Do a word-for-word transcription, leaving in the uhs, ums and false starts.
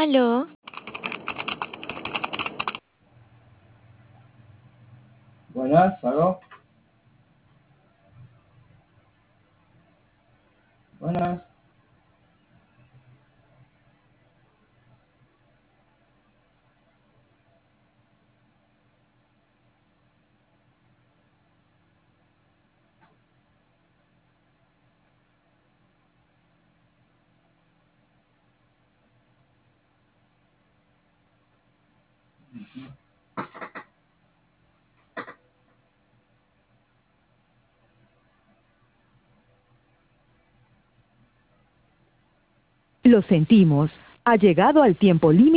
Aló, Buenas, ¿aló? Buenas. Lo sentimos. Ha llegado al tiempo límite.